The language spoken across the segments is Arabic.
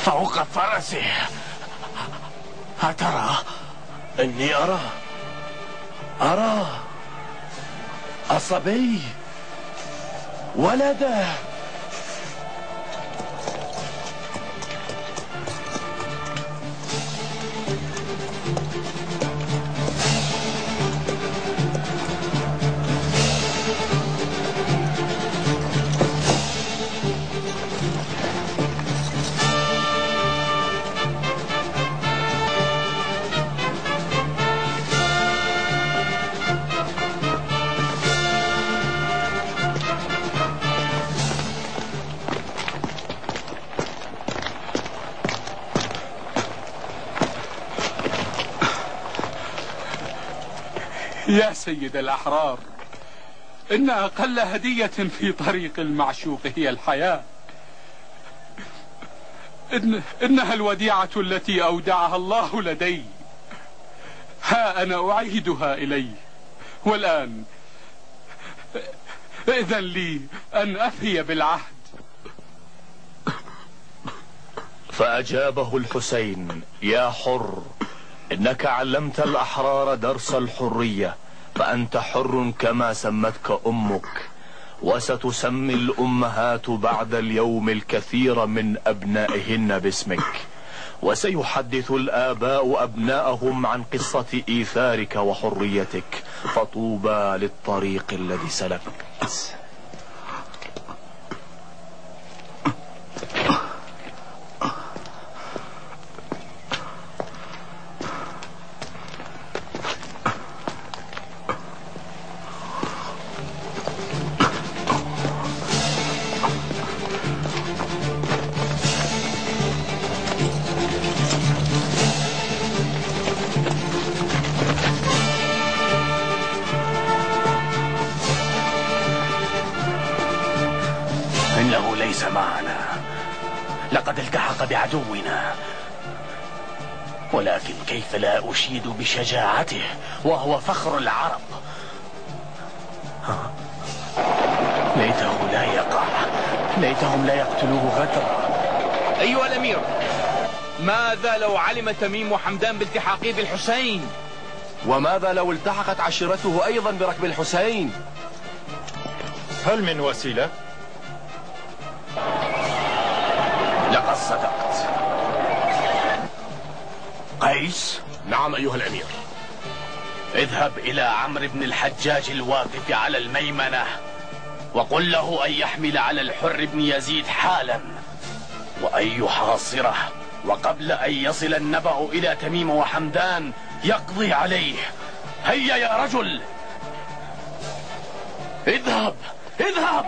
فوق فرسه. أترى إني أرى الصبي ولده. يا سيد الأحرار، إن أقل هدية في طريق المعشوق هي الحياة. إنها الوديعة التي أودعها الله لدي، ها أنا أعيدها إليه. والآن إذن لي أن أفي بالعهد. فأجابه الحسين: يا حر، إنك علمت الأحرار درس الحرية، فأنت حر كما سمتك أمك، وستسمي الأمهات بعد اليوم الكثير من أبنائهن باسمك، وسيحدث الآباء أبناءهم عن قصة إيثارك وحريتك، فطوبى للطريق الذي سلكت. إنه ليس معنا، لقد التحق بعدونا، ولكن كيف لا أشيد بشجاعته وهو فخر العرب. ليته لا يقع، ليتهم لا يقتلوه غدرا. أيها الأمير، ماذا لو علم تميم وحمدان بالتحاقه بالحسين؟ وماذا لو التحقت عشيرته أيضا بركب الحسين؟ هل من وسيلة؟ لقد صدقت. قيس؟ نعم أيها الأمير. اذهب إلى عمرو بن الحجاج الواقف على الميمنة، وقل له أن يحمل على الحر بن يزيد حالا، وأن يحاصره، وقبل أن يصل النبأ إلى تميم وحمدان يقضي عليه. هيا يا رجل، اذهب اذهب.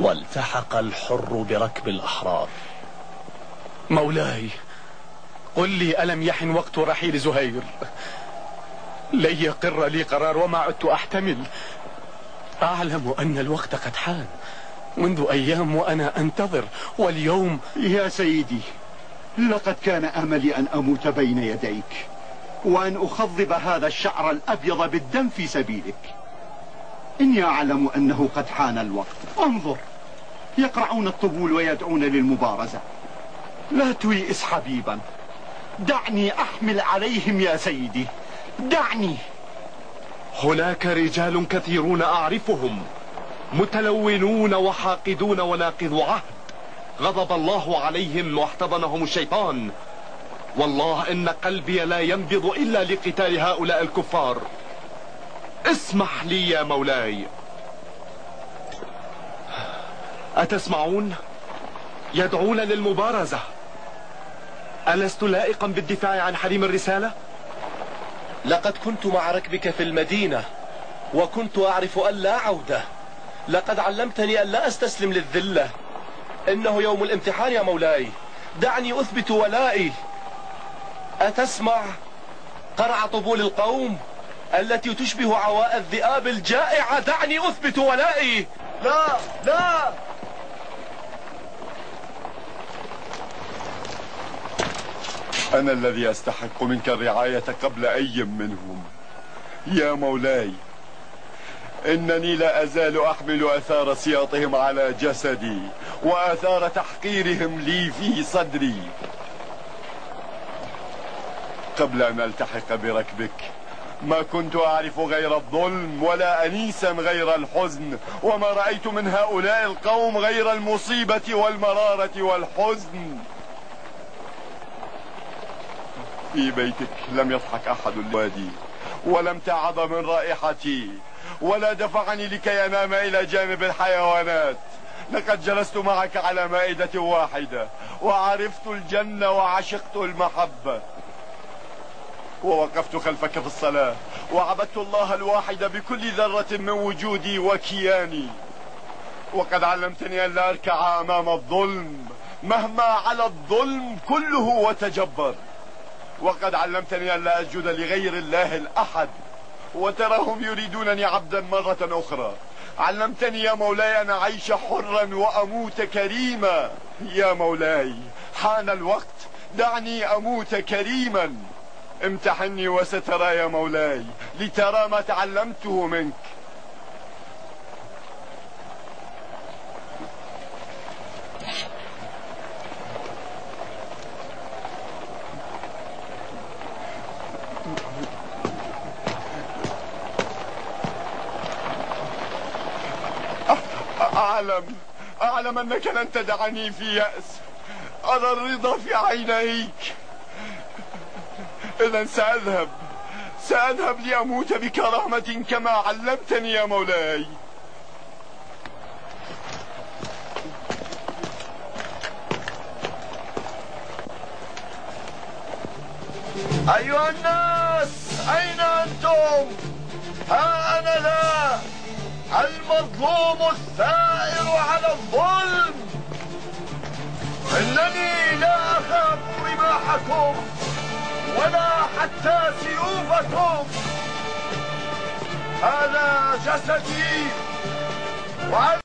والتحق الحر بركب الأحرار. مولاي، قل لي ألم يحن وقت رحيل زهير؟ لن يقر لي قرار وما عدت أحتمل. أعلم أن الوقت قد حان منذ أيام وأنا أنتظر، واليوم... يا سيدي، لقد كان أملي أن أموت بين يديك وأن أخضب هذا الشعر الأبيض بالدم في سبيلك. إني أعلم أنه قد حان الوقت. انظر، يقرعون الطبول ويدعون للمبارزة. لا تيئس حبيبا، دعني أحمل عليهم يا سيدي، دعني. هناك رجال كثيرون أعرفهم، متلونون وحاقدون وناقض عهد، غضب الله عليهم واحتضنهم الشيطان. والله إن قلبي لا ينبض إلا لقتال هؤلاء الكفار. اسمح لي يا مولاي. أتسمعون؟ يدعون للمبارزة. ألست لائقا بالدفاع عن حريم الرسالة؟ لقد كنت مع ركبك في المدينة وكنت أعرف أن لا عودة. لقد علمتني أن لا أستسلم للذلة. إنه يوم الامتحان يا مولاي، دعني أثبت ولائي. أتسمع قرع طبول القوم التي تشبه عواء الذئاب الجائعة؟ دعني أثبت ولائي. لا لا، أنا الذي أستحق منك الرعاية قبل أي منهم يا مولاي. إنني لا أزال أحمل آثار سياطهم على جسدي وآثار تحقيرهم لي في صدري. قبل أن ألتحق بركبك ما كنت أعرف غير الظلم ولا أنيسا غير الحزن، وما رأيت من هؤلاء القوم غير المصيبة والمرارة والحزن. في بيتك لم يضحك أحد الوادي، ولم تعظ من رائحتي، ولا دفعني لكي أنام إلى جانب الحيوانات. لقد جلست معك على مائدة واحدة، وعرفت الجنة وعشقت المحبة، ووقفت خلفك في الصلاة، وعبدت الله الواحد بكل ذرة من وجودي وكياني. وقد علمتني أن لا أركع أمام الظلم مهما على الظلم كله وتجبر. وقد علمتني أن لا أسجد لغير الله الأحد، وتراهم يريدونني عبدا مرة أخرى. علمتني يا مولاي أن أعيش حرا وأموت كريما. يا مولاي، حان الوقت، دعني أموت كريما. امتحني وسترى يا مولاي، لترى ما تعلمته منك. أعلم أنك لن تدعني في يأس. أرى الرضا في عينيك. إذن سأذهب لأموت بكرامة كما علمتني يا مولاي. أيها الناس، أين أنتم؟ ها أنا ذا المظلوم الثائر على الظلم. إنني لا أخاف رماحكم ولا حتى سيوفكم. هذا جسدي